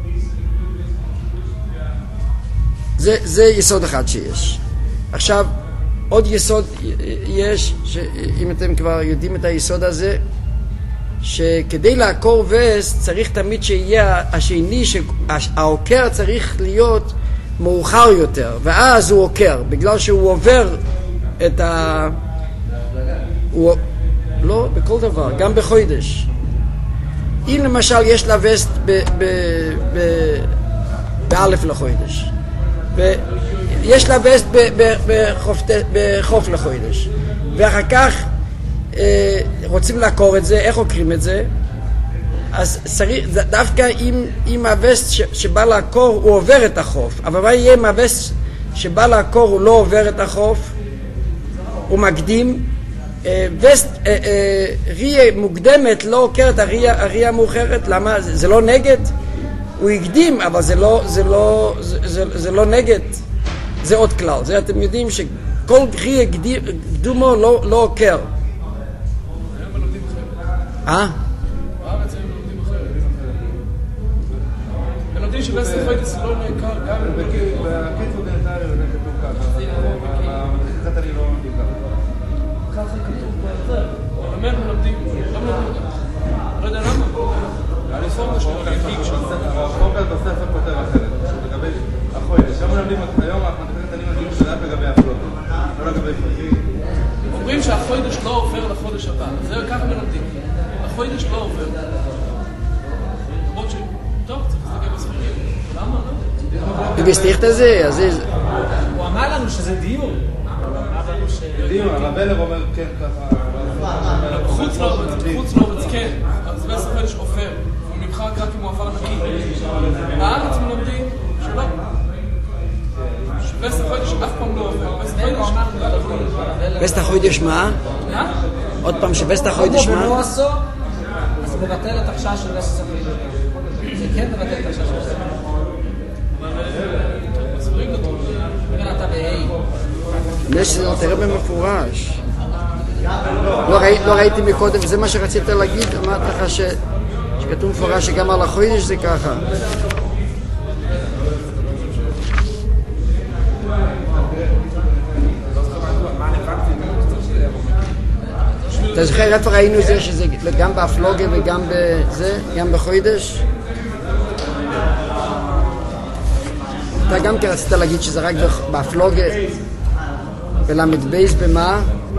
זה, זה יסוד אחד שיש. עכשיו, עוד יסוד יש, שאם אתם כבר יודעים את היסוד הזה, שכדי לעקור וסט צריך תמיד שיהיה השני, שהעוקר צריך להיות מאוחר יותר, ואז הוא עוקר, בגלל שהוא עובר את ה... הוא... לא, בכל דבר, גם בחודש. אם למשל יש לה וסט ב... ב... ב... באלף לחודש, ויש לה וסט בחוף, בחוף לחודש, ואחר כך אה, רוצים לעקור את זה. איך עוקרים את זה? אז צריך, דווקא אם, אם הווסט ש, שבא לעקור הוא עובר את החוף, אבל מה יהיה אם הווסט שבא לעקור הוא לא עובר את החוף, הוא מקדים? אה, וסט אה, אה, ריה מוקדמת לא עוקרת הריה, הריה מאוחרת. למה? זה, זה לא נגד? הוא הקדים, אבל זה לא, זה לא, זה, זה, זה לא נגד. זה עוד כלל. זה אתם יודעים שכל ריה קדומו לא, לא עוקר. אה? הם לומדים שבסט חודש לא נעקר גם בקיצור דנטרי ולא כתוב ככה. במחיקת אני לא לומדים ככה. ככה כתוב ביותר. אבל אומר הם לומדים, לא לומדים. לא יודע למה. אני סוף משהו להגיד שהחוק בספר כותב אחרת. לגבי החודש. שם לומדים היום, המחיקת אני מגיעים שזה רק לגבי החלוט. לא לגבי חודש. אומרים שהחודש לא עובר לחודש הבא. זה ככה מלומדים. החודש לא עובר. למרות ש... טוב, צריך להסתכל בספרים. למה לא? ובסתיכת הזה, אז זה... הוא אמר לנו שזה דיור. דיור, הרבלר אומר כן ככה. חוץ לאורץ, כן. אז בעשר חודש עובר. הוא נמחק רק אם הוא עבר נקי. בארץ מלמדים שלא. שבעשר חודש אף פעם לא עובר. בסת החודש מה? עוד פעם שבסת החודש מה? אז הוא מבטל את החשש של בסת החודש. זה כן מבטל את החשש של בסת החודש. יש שזה תראה במפורש. לא ראיתי מקודם, זה מה שרצית להגיד, אמרת לך שכתוב מפורש שגם על החודש זה ככה. אתה זוכר איפה ראינו זה שזה גם באפלוגה וגם בזה, גם בחודש? אתה גם כן רצית להגיד שזה רק באפלוגה ולמד בייס במה?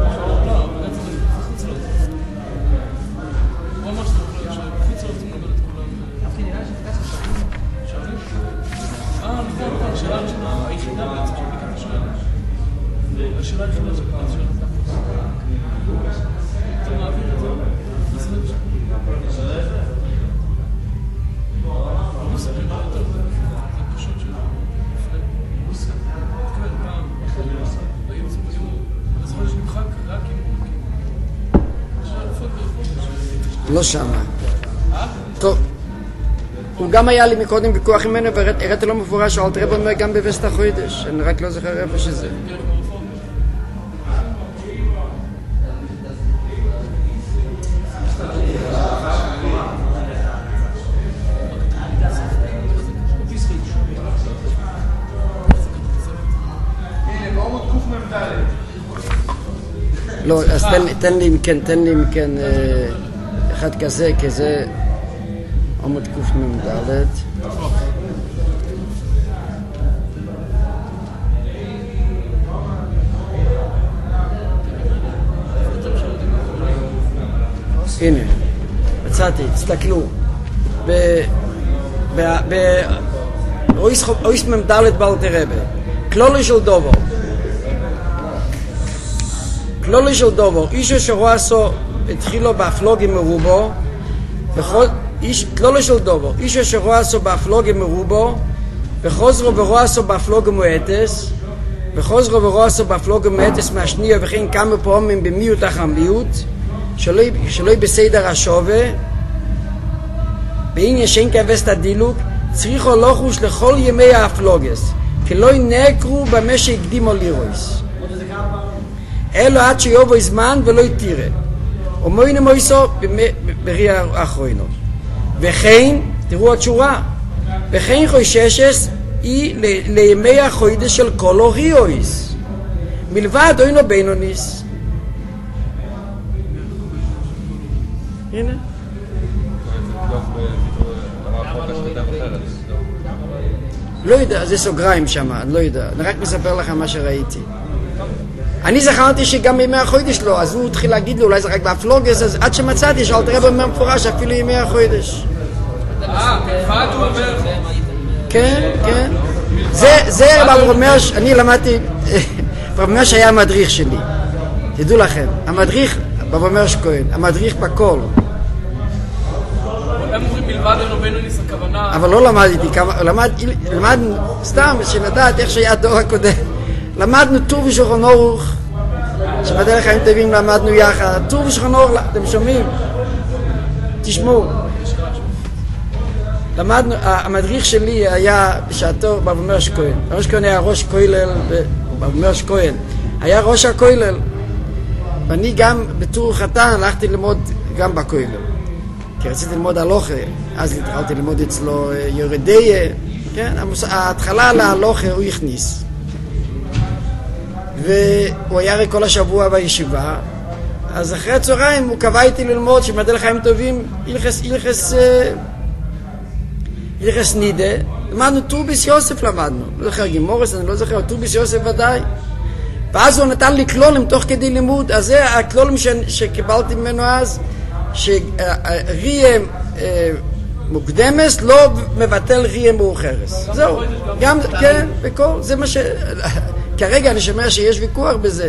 לא שמה. טוב. הוא גם היה לי מקודם ויכוח ממנו והראיתי לו מפורש שאלת רב אומר גם בווסת החודש. אני רק לא זוכר איפה שזה. לא, אז תן לי מכן, תן לי מכן אחד כזה, כזה עמוד קוף ממדלת. הנה, מצאתי, תסתכלו. באויס ממדלת באלתר רבי. כלולו של דובו. כלולו של דובו. איש אשר עשו התחילו באפלוגי מרובו. כלולו של דובו. איש אשר עשו באפלוגי מרובו. וחוזרו ורועסו באפלוגי מועטס. וחוזרו ורועסו באפלוגי מועטס מהשנייה וכן כמה פעמים במיעוט אחר מיעוט. שלא בסדר השווה. בעניין שאין כבסת הדילוק, צריכו לחוש לכל ימי האפלוגס, כי לא ינקרו במה שהקדימו לירויס. אלו עד שיובו זמן ולא יתירה. ומוינו מויסו ברי האחרונו. וכן, תראו התשורה, וכן חוששס היא לימי החוידס של כל אוריויס. מלבד אוינו בינוניס. הנה. לא יודע, זה סוגריים שם, אני לא יודע. אני רק מספר לכם מה שראיתי. אני זכרתי שגם ימי החודש לא, אז הוא התחיל להגיד לו, אולי זה רק באפלוגס, אז עד שמצאתי שאלתר רבי אומר מפורש, אפילו ימי החודש. אה, בלבד הוא אומר. כן, כן. זה רב אומר, אני למדתי, רב אומר שהיה המדריך שלי. תדעו לכם, המדריך, רב אומר שכהן, המדריך בכל. הם אומרים מלבד אלובינו ניס הכוונה. אבל לא למדתי, למדנו, סתם, שנדעת איך שהיה הדור הקודם. למדנו טור ושולחן אורוך, שבדרך חיים טובים למדנו יחד. טור ושולחן אורוך, אתם שומעים? תשמעו. למדנו, המדריך שלי היה בשעתו רב אומר שכהן. רב אומר שכהן היה ראש כולל, רב אומר שכהן. היה ראש הכולל. ואני גם בתור חתן הלכתי ללמוד גם בכולל. כי רציתי ללמוד הלוכה, אז התחלתי ללמוד אצלו יורדיה, כן? ההתחלה להלוכה הוא הכניס. והוא היה הרי כל השבוע בישיבה, אז אחרי הצהריים הוא קבע איתי ללמוד שמדע לחיים טובים, הלכס, הלכס, הלכס נידה. למדנו טורביס יוסף למדנו, לא זוכר גימורס, אני לא זוכר, טורביס יוסף ודאי. ואז הוא נתן לי כלולים תוך כדי לימוד, אז זה הכלולים ש, שקיבלתי ממנו אז, שריים מוקדמס לא מבטל ריים מאוחרס. זהו, גם, כן, בכל, זה מה ש... כרגע אני שומע שיש ויכוח בזה.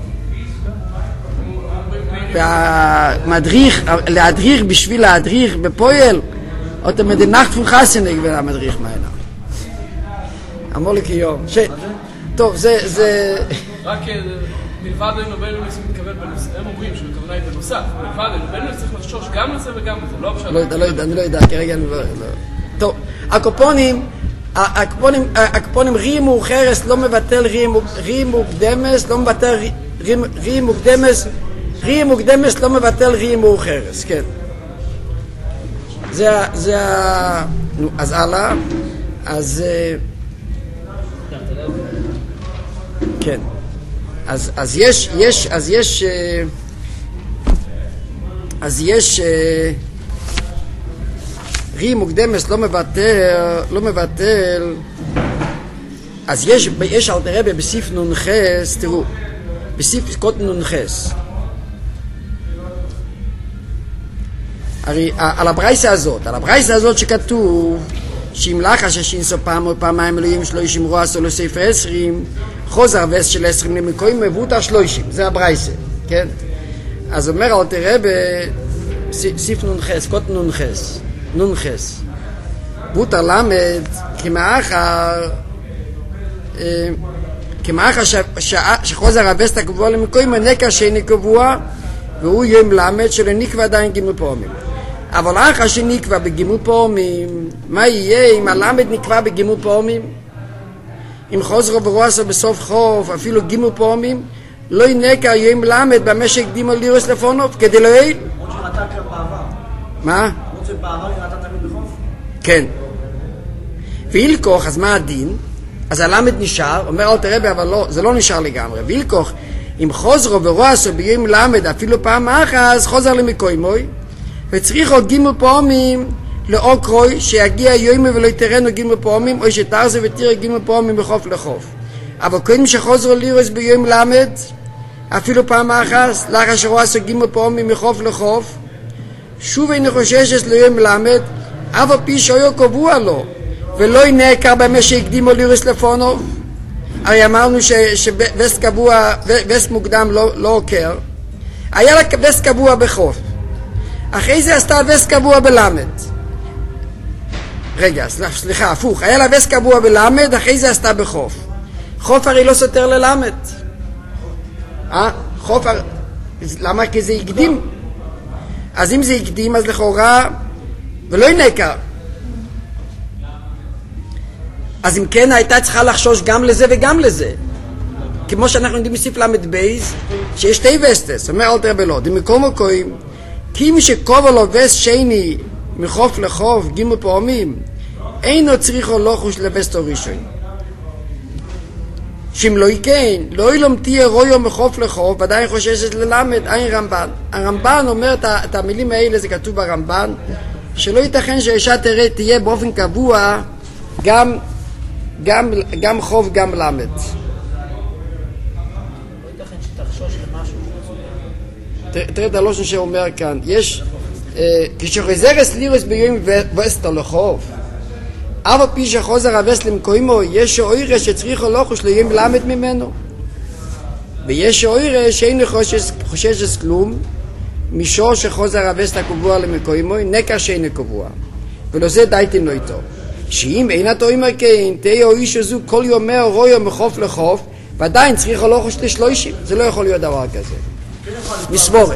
והמדריך, להדריך בשביל להדריך בפועל, אותם מדנחת פוחסינג ולמדריך מהנה. אמור לי כיום. טוב, זה, זה... רק מלבד אלובינו ניס מתכוון בנוסף, הם אומרים שהכוונה היא בנוסף, מלבד אלובינו ניס צריך לחשוש גם לזה וגם לזה, לא בשביל... לא יודע, לא יודע, אני לא יודע, כרגע אני לא... טוב, הקופונים, הקופונים רים מאוחרס לא מבטל רים מוקדמס, לא מבטל רים מוקדמס, רים מוקדמס לא מבטל רים מאוחרס, כן. זה, זה, נו, אז הלאה, אז, כן, אז, אז יש, יש, אז יש, אז יש, רי מוקדמס לא מבטל, לא מבטל, אז יש, יש אלתר רבי בסיף נונחס, תראו, בסיף קוטן נונחס, הרי על הברייסה הזאת, על הברייסה הזאת שכתוב שאם לך ששינסו פעם או פעמיים אלוהים שלושים רוע עשו לו ספר עשרים, חוזר וס של עשרים למקויים מבוטה שלושים, זה הברייסה, כן? אז אומר אלתר רבי סיף נונחס, קוטן נונחס, נונחס, בוטה למד כמאחר כמאחר שחוזר הווסט הקבוע למקויים הנקר שאיני קבוע והוא יום למד שלא נקבע עדיין גימול פעמים. אבל אחר שנקבע בגימול פעמים, מה יהיה אם הלמד נקבע בגימול פעמים? אם חוזרו ורועסו בסוף חוף, אפילו גימול פעמים, לא ינקר יום למד במשק דימו לירוס לפונוב, כדי לא יהיה? עוד שראתה כבר בעבר. מה? עוד שבעבר היא ראתה תמיד בחוף? כן. וילקוח, אז מה הדין? אז הלמד נשאר, אומר אלתר רבי, אבל לא, זה לא נשאר לגמרי. וילקוח, אם חוזרו ורועסו ביום למד אפילו פעם אחת, אז חוזר למקוימוי, וצריך עוד גימול פעמים לאוקרוי שיגיע יומי ולא יתרנו גימול פעמים, או שתרזה ותראה גימול פעמים מחוף לחוף. אבל קודם שחוזרו לירוס ביום למד, אפילו פעם אחת, לאחר שרועסו גימול פעמים מחוף לחוף, שוב איני חוששת ליום למד, אבל פי שהיו קבוע לו, ולא ינעקר במה שהקדימו לירוס לפונו. הרי אמרנו שווסט קבוע, וסט מוקדם לא, לא עוקר, היה לה וסט קבוע בחוף, אחרי זה עשתה וסט קבוע בלמד. רגע, סליחה, הפוך, היה לה וסט קבוע בלמד, אחרי זה עשתה בחוף. חוף הרי לא סותר ללמד. אה? חוף הרי... למה? כי זה יקדים. אז אם זה יקדים, אז לכאורה, ולא ינקר. אז אם כן, הייתה צריכה לחשוש גם לזה וגם לזה. כמו שאנחנו יודעים מסיף למד בייז, שיש שתי וסטס, אומר אלתר רבי לא, דמקום מקוים, כי מי שקובר לו וסט שני מחוף לחוף, גימול פעמים, אינו צריכו לא חוש לווסט או ראשון. שאם לא יקן, לא ילום תהיה רויו מחוף לחוף, ועדיין חוששת ללמד, אין רמב"ן. הרמב"ן אומר את, את המילים האלה, זה כתוב ברמב"ן, שלא ייתכן שהאישה תראה, תהיה באופן קבוע, גם, גם, גם חוף, גם למד. תראה את הלושן שאומר כאן, יש, כשחוזרס לירוס ביום וסטו לחוף, אבל פי שחוזר הווסט למקוימו, יש שאוירה שצריכו לא חוש ליום למד ממנו, ויש שאוירה שאין חוששת כלום, משור שחוזר הווסט הקבוע למקוימו, נקר שאין קבוע, ולא זה דייתים לו איתו, שאם אין אתה אומר כן, תהיה או איש הזו כל יומר רויו מחוף לחוף, ועדיין צריכו לא חוש לשלושים, זה לא יכול להיות דבר כזה. מסבורת.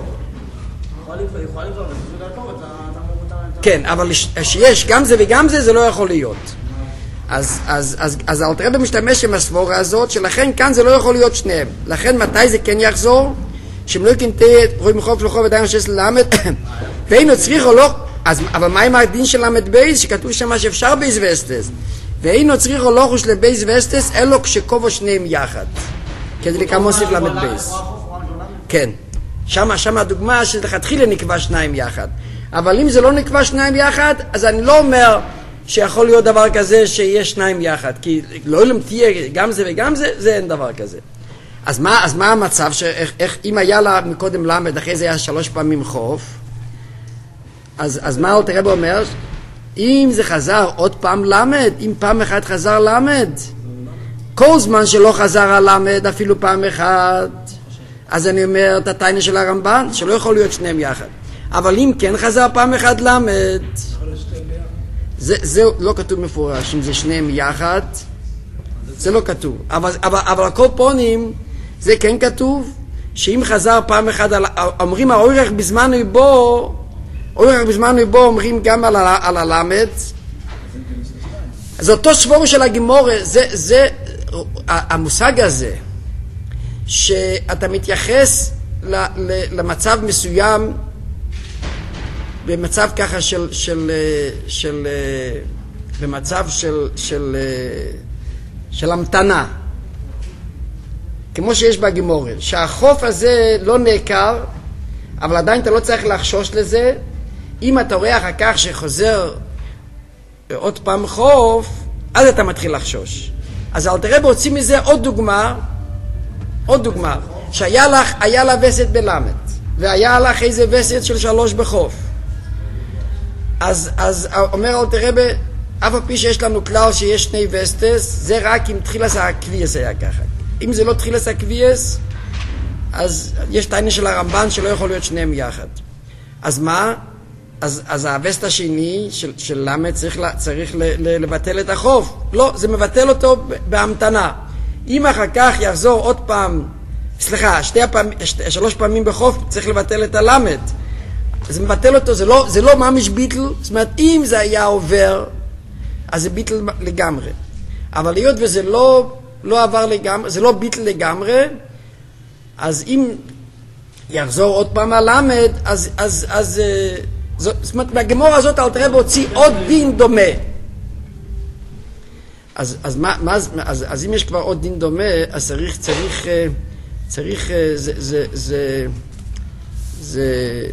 כן, אבל שיש גם זה וגם זה, זה לא יכול להיות. אז, אז, אז, אז אלתר רבי משתמש עם הסבורה הזאת, שלכן כאן זה לא יכול להיות שניהם. לכן מתי זה כן יחזור? שאם לא כנתה רואים מחוף לחוף עדיין שיש ללמד, ואינו צריך או לא, אז, אבל מה עם הדין של למד בייס, שכתוב שם שאפשר בייס וסטס, ואינו צריך או לא חוש לבייס וסטס, אלו כשקובו שניהם יחד. כדי לקמוסיף למד בייס. כן. שמה, שמה הדוגמה שלכתחילה נקבע שניים יחד. אבל אם זה לא נקבע שניים יחד, אז אני לא אומר שיכול להיות דבר כזה שיש שניים יחד. כי לא אם תהיה גם זה וגם זה, זה אין דבר כזה. אז מה, אז מה המצב? שאיך, איך, אם היה לה מקודם למד, אחרי זה היה שלוש פעמים חוף, אז, אז מה אלתר רבי אומר? אם זה חזר עוד פעם למד, אם פעם אחת חזר למד, כל זמן שלא חזר הלמד, אפילו פעם אחת, אז אני אומר את הטיינה של הרמב"ן, שלא יכול להיות שניהם יחד. אבל אם כן חזר פעם אחת למד, זה, זה לא כתוב מפורש, אם זה שניהם יחד, זה לא כתוב. אבל, אבל, אבל הכל פונים, זה כן כתוב, שאם חזר פעם אחת, אומרים האורך בזמן בו, אורך בזמן בו אומרים גם על, על הלמד, אז אותו סבור של הגימורה, זה, זה, המושג הזה, שאתה מתייחס למצב מסוים במצב ככה של, של, של, במצב של, של, של המתנה, כמו שיש בגימורה, שהחוף הזה לא נעקר, אבל עדיין אתה לא צריך לחשוש לזה. אם אתה רואה אחר כך שחוזר עוד פעם חוף, אז אתה מתחיל לחשוש. אז אל תראה בהוציא מזה עוד דוגמה, עוד דוגמה, שהיה לך, היה לה וסת בלמד, והיה לך איזה וסת של שלוש בחוף. אז, אז אומר אל תראה, אף הפי שיש לנו כלל שיש שני וסטס, זה רק אם תחילס הקביאס היה ככה. אם זה לא תחילס הקביאס, אז יש טענה של הרמב"ן שלא יכול להיות שניהם יחד. אז מה? אז, אז הווסט השני של, של למד צריך, צריך ל, ל, לבטל את החוף. לא, זה מבטל אותו בהמתנה. אם אחר כך יחזור עוד פעם, סליחה, שתי הפעם, שתי, שלוש פעמים בחוף, צריך לבטל את הלמד. זה מבטל אותו, זה לא, זה לא ממש ביטל. זאת אומרת, אם זה היה עובר, אז זה ביטל לגמרי. אבל היות וזה לא, לא עבר לגמרי, זה לא ביטל לגמרי, אז אם יחזור עוד פעם הלמד, אז, אז, אז, זאת, זאת אומרת, מהגמור הזאת אל תראה בהוציא עוד דין דומה. אז, אז, מה, מה, אז, אז אם יש כבר עוד דין דומה, אז צריך, צריך, צריך, זה, זה, זה, זה,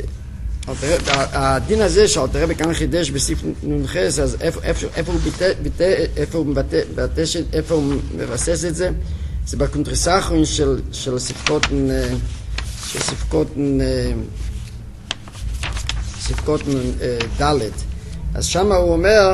הדין הזה שאל תראה בכאן חידש בסעיף נונחס, אז איפה, איפה, איפה הוא ביטא, ביטא, איפה הוא מבטא, איפה הוא מבסס את זה? זה בקונטרסחון של, של ספקותן, של ספקותן, ספקותן ד'. אז שם הוא אומר,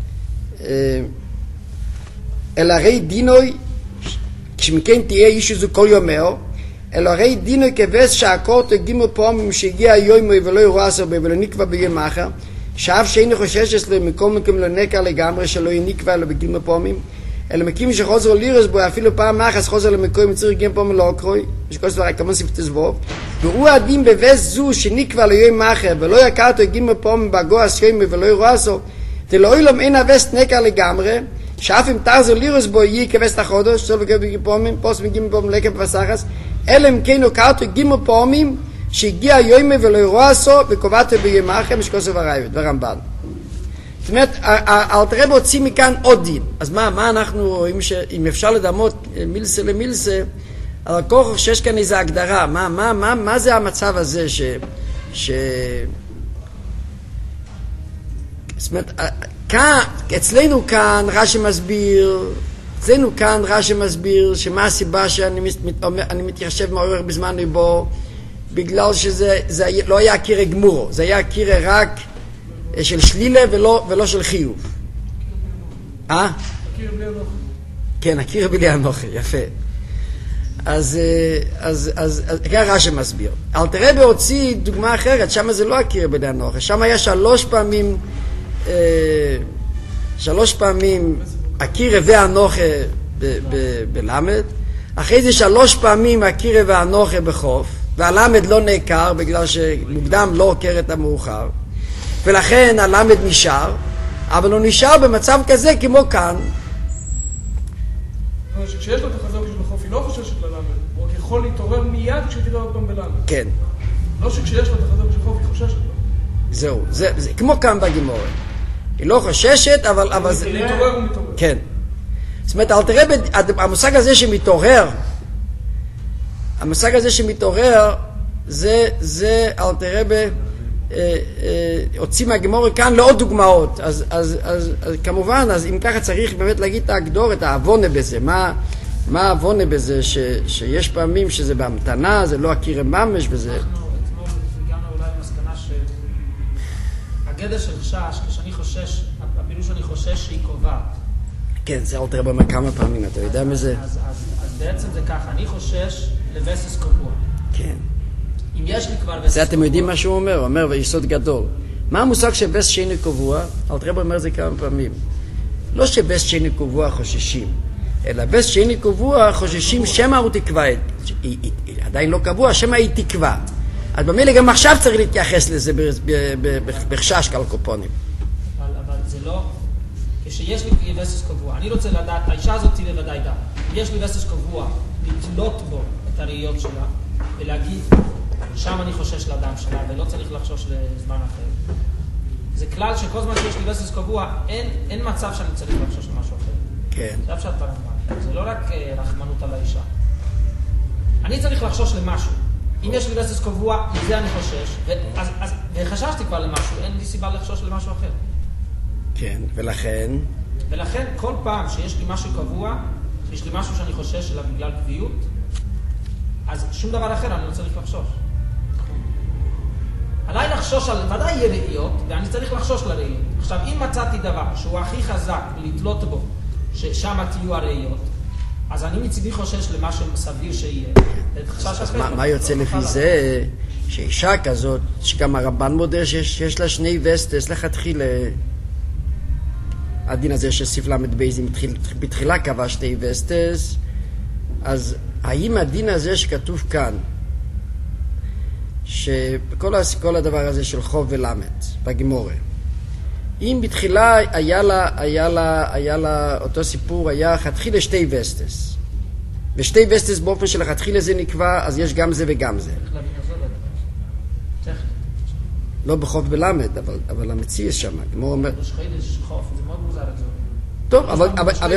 אלא הרי דינוי, כשמכן תהיה איש איזו כל יומר, אלא הרי דינוי כבס שהקורט הגימו פעמים שהגיע היומי ולא ירואה עשר בי ולא נקבע ביום אחר, שאף שאיני חושש אצלו מקום מקום לא נקר לגמרי שלא ינקבע אלא בגימו פעמים, אלא מקים שחוזר לירס בו אפילו פעם אחת חוזר למקום מציר גימו פעמים לא אקרוי, שכל דבר כמון ספטי זבוב, והוא הדין בבס זו שנקבע ליום אחר ולא יקר אותו הגימו פעמים בגועס יומי ולא ירואה עשר, תלוי לום אין הווסט נקר לגמרי, שאף אם תחזר לירס בו יהיה כבסט החודש, סוף וגימו פעמים, פוס מגימו פעמים לקב וסחס, אלא אם כן הוקרתו גימו פעמים שהגיע יומי ולא ירואה עשו וקובעתו ביום אחר משקוסף הרייבת ורמב"ן. זאת אומרת, אל תראה בהוציא מכאן עוד דין. אז מה, מה אנחנו רואים שאם אפשר לדמות מילסה למילסה, על הכוח שיש כאן איזו הגדרה, מה, מה, מה, מה זה המצב הזה ש... ש... זאת אומרת, כאן, אצלנו כאן רש"י מסביר, אצלנו כאן רש"י מסביר שמה הסיבה שאני מת, אני מתיישב מעורר בזמן ליבו, בגלל שזה זה לא היה קירה גמורו, זה היה קירה רק של שלילה ולא, ולא של חיוב. אה? הקירה בלי אנוכי. כן, הקירה בלי אנוכי, יפה. אז, אז, אז, אז כאן רש"י מסביר. אל תראה בהוציא דוגמה אחרת, שם זה לא הקירה בלי אנוכי, שם היה שלוש פעמים, אה, שלוש פעמים הקירה והאנוכי בלמד, אחרי זה שלוש פעמים הקירה והאנוכי בחוף, והלמד לא נעקר בגלל שמוקדם לא עוקר את המאוחר, ולכן הלמד נשאר, אבל הוא נשאר במצב כזה כמו כאן. כשיש לו את החזוק של החוף היא לא חוששת ללמד, הוא רק יכול להתעורר מיד כשתראה עוד פעם בלמד. כן. לא שכשיש לו את החזוק של החוף היא חוששת לו. זהו, זה, זה כמו כאן בגימורה. היא לא חוששת, אבל... אבל זה... מתעורר ומתעורר. כן. זאת אומרת, אל תראה, המושג הזה שמתעורר, המושג הזה שמתעורר, זה, זה, אל תראה, ב, אה, אה, הוציא מהגימורה כאן לעוד דוגמאות. אז, אז, אז, אז כמובן, אז אם ככה צריך באמת להגיד את ההגדור, את העוונה בזה. מה, מה העוונה בזה, ש, שיש פעמים שזה בהמתנה, זה לא הקירה ממש בזה. אנחנו אתמול הגענו אולי למסקנה שהגדר של חשש, כשאני חושש, אפילו שאני חושש שהיא קובעת. כן, זה אל תראה במה כמה פעמים, אתה יודע מזה? אז, אז, אז בעצם זה ככה, אני חושש לבסס קבוע. כן. אם יש לי כבר בסס זה אתם יודעים מה שהוא אומר, הוא אומר, ויסוד גדול. מה המושג שבס שני קבוע? אל תראה אומר זה כמה פעמים. לא שבס שני קבוע חוששים, אלא בס שני קבוע חוששים שמה הוא תקווה, עדיין לא קבוע, שמה היא תקווה. אז במילא גם עכשיו צריך להתייחס לזה בחשש קלקופונים. אבל, אבל זה לא, כשיש לי בסס קבוע, אני רוצה לדעת, האישה הזאת תהיה ודאי דעת. אם יש לי בסס קבוע, לתלות בו את הראיות שלה, ולהגיד, שם אני חושש לאדם שלה, ולא צריך לחשוש לזמן אחר. כלל שכל זמן שיש לי וסס קבוע, אין, אין מצב שאני צריך לחשוש למשהו אחר. כן. זה אפשר לומר. זה לא רק רחמנות על האישה. אני צריך לחשוש למשהו. אם יש לי וסס קבוע, לזה אני חושש, ואז, אז, וחששתי כבר למשהו, אין לי סיבה לחשוש למשהו אחר. כן, ולכן? ולכן כל פעם שיש לי משהו קבוע, שיש לי משהו שאני חושש אליו בגלל קביעות, אז שום דבר אחר אני לא צריך לחשוש. עליי לחשוש על, ודאי יהיה ראיות, ואני צריך לחשוש לראיות. עכשיו, אם מצאתי דבר שהוא הכי חזק לתלות בו, ששם תהיו הראיות, אז אני מצידי חושש למה שסביר שיהיה. מה יוצא לפי זה, שאישה כזאת, שגם הרבן מודה שיש לה שני וסטס, לכתחיל הדין הזה שסיף למד בייזים בתחילה קבע שתי וסטס, אז האם הדין הזה שכתוב כאן, שכל הדבר הזה של חוב ולמד בגמורה, אם בתחילה היה לה, היה לה, היה לה אותו סיפור, היה חתחילה שתי וסטס, ושתי וסטס באופן של החתחילה זה נקבע, אז יש גם זה וגם זה. לא בחוב ולמד, אבל, אבל המציא יש שם. כמו אומר... טוב, אבל...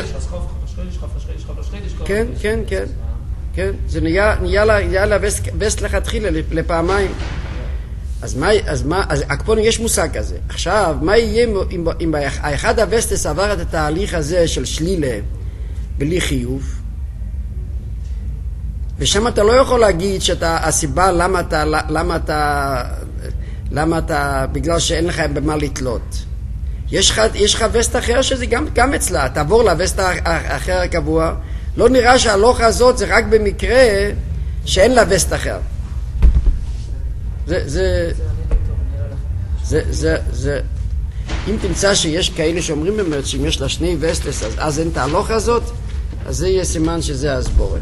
כן, כן, כן. כן, זה נהיה לה וסט לכתחילה לפעמיים. אז מה, אז מה, אז הקפון יש מושג כזה. עכשיו, מה יהיה אם, אם האחד הווסטס עבר את התהליך הזה של שלילה בלי חיוב, ושם אתה לא יכול להגיד שאתה, הסיבה למה אתה, למה אתה, למה אתה, בגלל שאין לך במה לתלות. יש לך, יש לך וסט אחר שזה גם, גם אצלה, תעבור לווסט האחר הקבוע, לא נראה שההלוכה הזאת זה רק במקרה שאין לה וסט אחר. זה, זה, זה, זה, זה, אם תמצא שיש כאלה שאומרים באמת שאם יש לה שני וסטס, אז, אז אין את ההלוכה הזאת, אז זה יהיה סימן שזה הסבורה.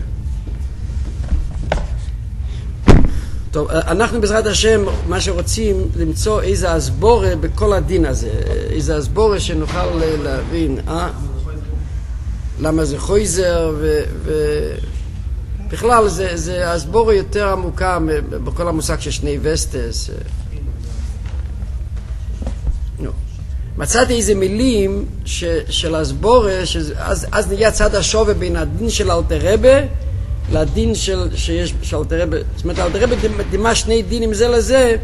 טוב, אנחנו בעזרת השם, מה שרוצים למצוא איזה הסבורה בכל הדין הזה, איזה הסבורה שנוכל להבין, אה? למה זה חויזר, ו... ו... בכלל זה, זה הסבורה יותר עמוקה בכל המושג של שני וסטס. no. מצאתי איזה מילים ש, של הסבורה, שאז, אז נהיה צד השווה בין הדין של אלתר רבי לדין של, שיש של אלתר רבי. זאת אומרת, אלתר רבי דימה שני דינים זה לזה,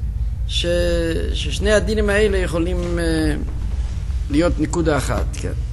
ש, ששני הדינים האלה יכולים uh, להיות נקודה אחת, כן.